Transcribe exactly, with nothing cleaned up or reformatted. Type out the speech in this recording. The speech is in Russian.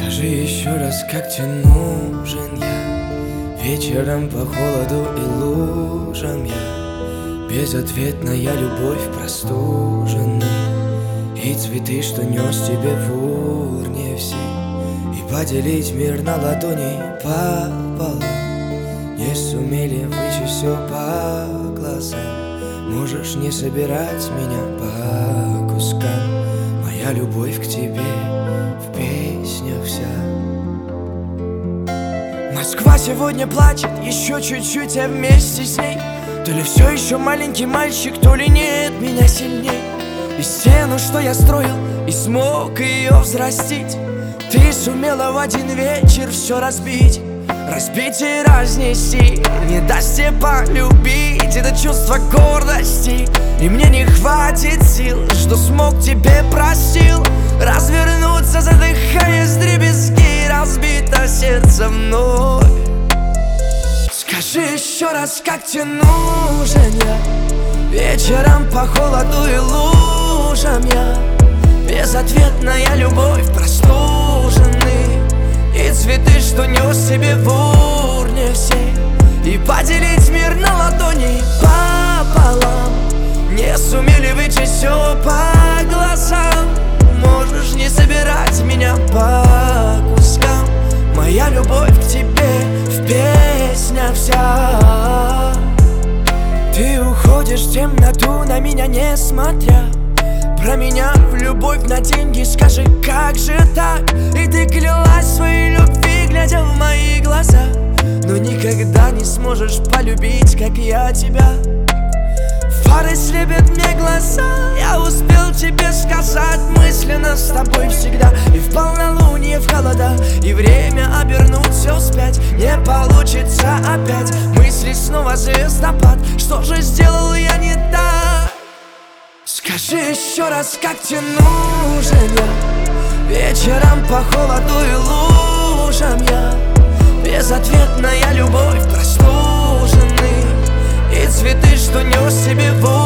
Скажи еще раз, как тебе нужен я? Вечером по холоду и лужам я. Безответная любовь простуженный. И цветы, что нес тебе в урне все. И поделить мир на ладони пополам. Не сумели вычесть все по глазам. Можешь не собирать меня по кускам. Моя любовь к тебе в песнях вся. Москва сегодня плачет, еще чуть-чуть, а вместе с ней. То ли все еще маленький мальчик, то ли нет меня сильней. И стену, что я строил, и смог ее взрастить, ты сумела в один вечер все разбить. Разбить и разнести, не даст тебе полюбить это чувство гордости. И мне не хватит сил, что смог тебе простил. Развернуться, задыхаясь вдребезги, разбито сердце вновь. Скажи еще раз, как тебе нужен я? Вечером по холоду и лужам я. Безответная любовь простуженный. И цветы, что нес себе в урне все. И поделить мир на ладони пополам. Не сумели вычесть все по глазам. Можешь не собирать меня по кускам. Моя любовь к тебе в песнях вся. Ты уходишь в темноту, на меня не смотря. Про меня в любовь на деньги, скажи, как же так? И ты клялась своей любви, глядя в мои глаза. Но никогда не сможешь полюбить, как я тебя. Фары слепят мне глаза. Я успел тебе сказать мысленно с тобой всегда. И в полнолуние, в холода, и время обернуть все вспять. Не получится опять, мысли снова звездопад. Что же сделал я не так? Скажи еще раз, как тебе нужен я? Вечером по холоду и лужам я. Безответная любовь простуженный. И цветы, что нес себе в